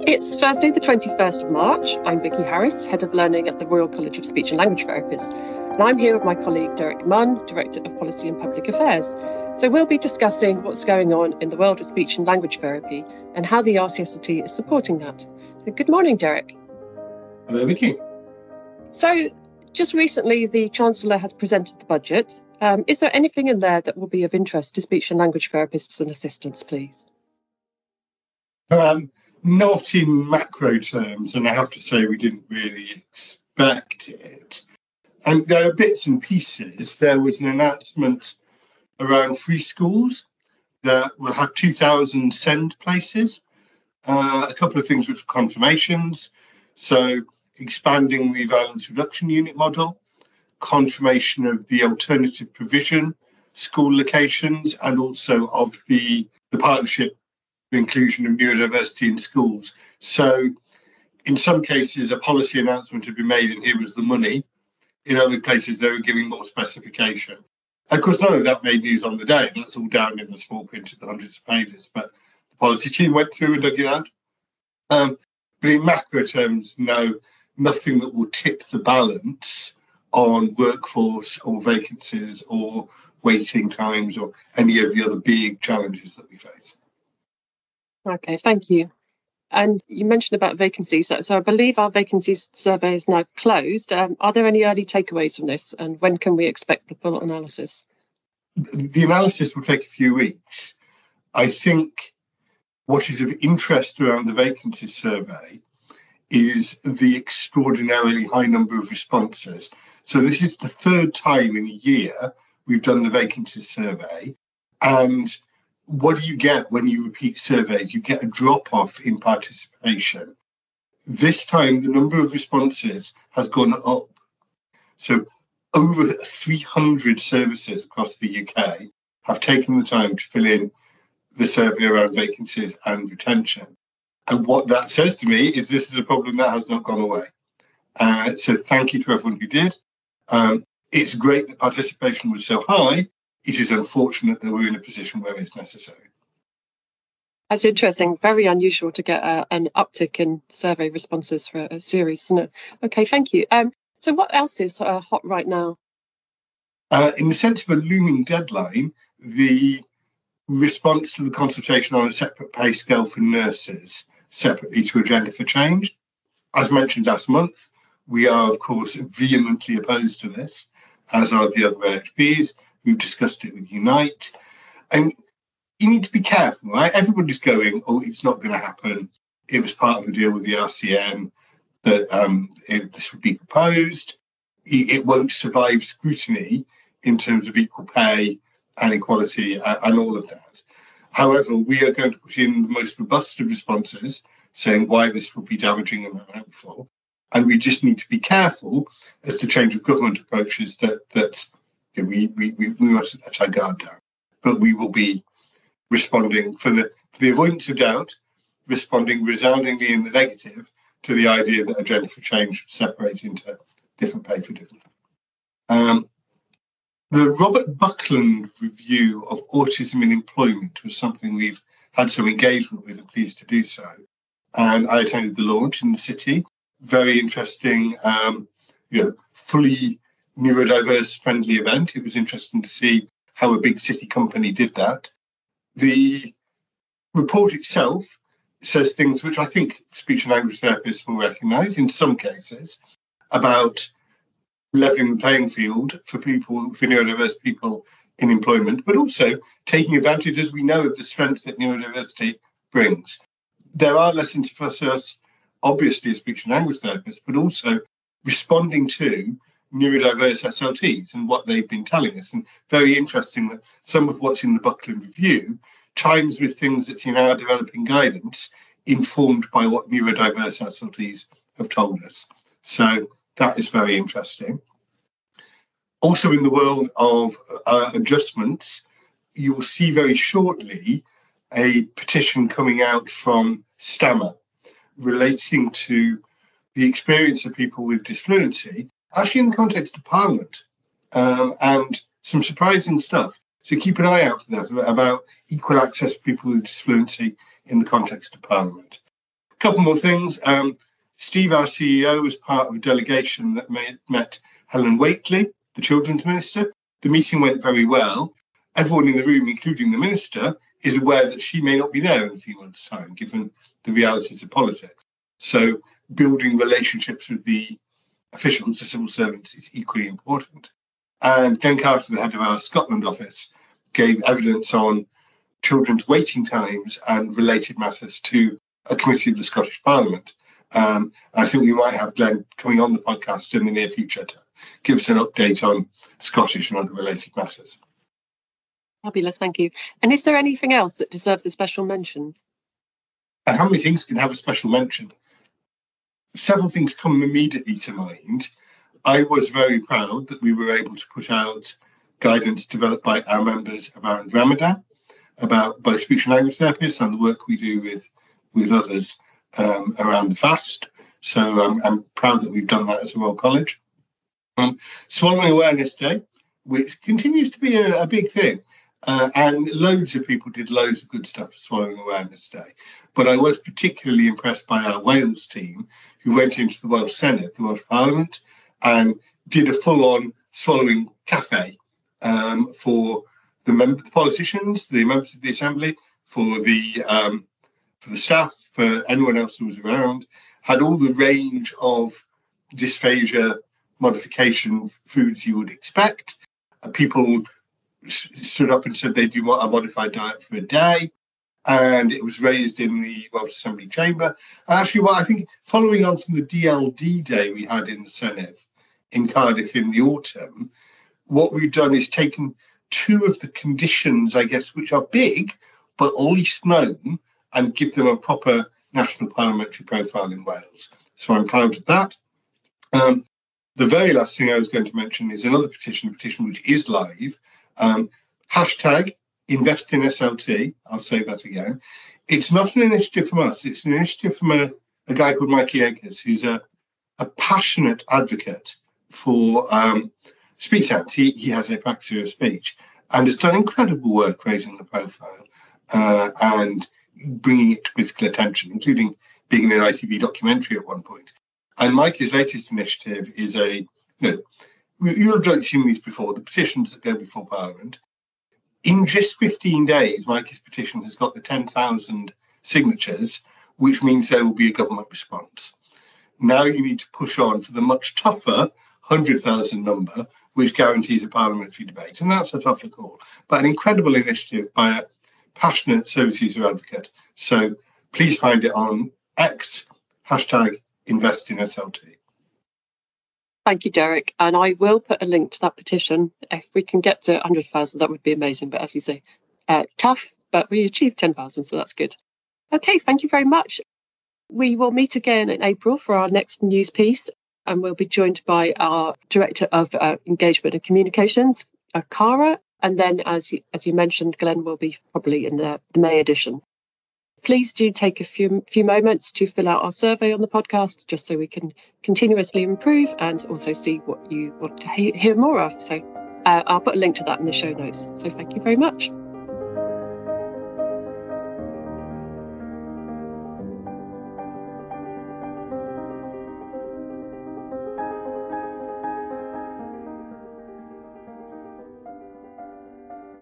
It's Thursday, the 21st of March. I'm Vicky Harris, Head of Learning at the Royal College of Speech and Language Therapists, and I'm here with my colleague Derek Munn, Director of Policy and Public Affairs. So we'll be discussing what's going on in the world of speech and language therapy and how the RCSLT is supporting that. So good morning, Derek. Hello, Vicky. So just recently, the Chancellor has presented the budget. Is there anything in there that will be of interest to speech and language therapists and assistants, please? Not in macro terms, and I have to say we didn't really expect it. And there are bits and pieces. There was an announcement around free schools that will have 2,000 SEND places. A couple of things which were confirmations. So expanding the violence reduction unit model, confirmation of the alternative provision school locations, and also of the partnership for inclusion of neurodiversity in schools. So in some cases, a policy announcement had been made and here was the money. In other places, they were giving more specification. Of course, none of that made news on the day. That's all down in the small print of the hundreds of pages. But the policy team went through and dug it out. But in macro terms, no, nothing that will tip the balance on workforce or vacancies or waiting times or any of the other big challenges that we face. Okay, thank you. And you mentioned about vacancies. So I believe our vacancies survey is now closed. Are there any early takeaways from this? And when can we expect the full analysis? The analysis will take a few weeks. I think what is of interest around the vacancies survey is the extraordinarily high number of responses. So this is the third time in a year we've done the vacancies survey. And what do you get when you repeat surveys? You get a drop-off in participation. This time, the number of responses has gone up. So over 300 services across the UK have taken the time to fill in the survey around vacancies and retention. And what that says to me is this is a problem that has not gone away. So thank you to everyone who did. It's great that participation was so high. It is unfortunate that we're in a position where it's necessary. That's interesting. Very unusual to get an uptick in survey responses for a series, isn't it? Okay, thank you. So what else is hot right now? In the sense of a looming deadline, the response to the consultation on a separate pay scale for nurses, separately to Agenda for Change. As mentioned last month, we are, of course, vehemently opposed to this, as are the other AHPs. We've discussed it with Unite. And you need to be careful, right? Everybody's going, oh, it's not going to happen. It was part of a deal with the RCN that this would be proposed. It won't survive scrutiny in terms of equal pay and equality and all of that. However, we are going to put in the most robust of responses saying why this will be damaging and unhelpful. And we just need to be careful as the change of government approaches that we must let our guard down. But we will be responding for the avoidance of doubt, responding resoundingly in the negative to the idea that Agenda for Change should separate into different pay for different. The Robert Buckland review of autism in employment was something we've had some engagement with and pleased to do so. And I attended the launch in the city. Very interesting, fully neurodiverse friendly event. It was interesting to see how a big city company did that. The report itself says things which I think speech and language therapists will recognise in some cases about levelling the playing field for neurodiverse people in employment, but also taking advantage, as we know, of the strength that neurodiversity brings. There are lessons for us, obviously, as speech and language therapists, but also responding to neurodiverse SLTs and what they've been telling us. And very interesting that some of what's in the Buckland Review chimes with things that's in our developing guidance, informed by what neurodiverse SLTs have told us. So that is very interesting. Also in the world of adjustments, you will see very shortly a petition coming out from STAMR relating to the experience of people with disfluency, actually in the context of Parliament, and some surprising stuff. So keep an eye out for that, about equal access for people with disfluency in the context of Parliament. couple more things. Steve, our CEO, was part of a delegation that met Helen Whately, the Children's Minister. The meeting went very well. Everyone in the room, including the Minister, is aware that she may not be there in a few months' time, given the realities of politics. So building relationships with the officials, the civil servants, is equally important. And Glenn Carter, the head of our Scotland office, gave evidence on children's waiting times and related matters to a committee of the Scottish Parliament. I think we might have Glenn coming on the podcast in the near future to give us an update on Scottish and other related matters. Fabulous, thank you. And is there anything else that deserves a special mention? How many things can have a special mention? Several things come immediately to mind. I was very proud that we were able to put out guidance developed by our members around Ramadan, about both speech and language therapists and the work we do with others around the fast. So I'm proud that we've done that as a Royal College. Swallowing Awareness Day, which continues to be a big thing. And loads of people did loads of good stuff for Swallowing Awareness Day. But I was particularly impressed by our Wales team, who went into the Welsh Senate, the Welsh Parliament, and did a full-on swallowing cafe for the politicians, the members of the Assembly, for the staff, for anyone else who was around. Had all the range of dysphagia modification foods you would expect. People stood up and said they do want a modified diet for a day, and it was raised in the Welsh Assembly chamber. And actually, what I think, following on from the DLD day we had in the Senedd in Cardiff in the autumn, what we've done is taken two of the conditions, I guess, which are big but least known, and give them a proper national parliamentary profile in Wales. So I'm proud of that. The very last thing I was going to mention is another petition which is live. Hashtag invest in SLT. I'll say that again. It's not an initiative from us. It's an initiative from a guy called Mikey Akers, who's a passionate advocate for speech act. He has apraxia of speech and has done incredible work raising the profile and bringing it to critical attention, including being in an ITV documentary at one point. And Mikey's latest initiative is you'll have seen these before, the petitions that go before Parliament. In just 15 days, Mikey's petition has got the 10,000 signatures, which means there will be a government response. Now you need to push on for the much tougher 100,000 number, which guarantees a parliamentary debate. And that's a tougher call, but an incredible initiative by a passionate service user advocate. So please find it on X, hashtag invest in SLT. Thank you, Derek. And I will put a link to that petition. If we can get to 100,000, that would be amazing. But as you say, tough, but we achieved 10,000, so that's good. Okay, thank you very much. We will meet again in April for our next news piece, and we'll be joined by our Director of Engagement and Communications, Cara. And then, as you mentioned, Glenn will be probably in the May edition. Please do take a few moments to fill out our survey on the podcast, just so we can continuously improve and also see what you want to hear more of. So I'll put a link to that in the show notes. So thank you very much.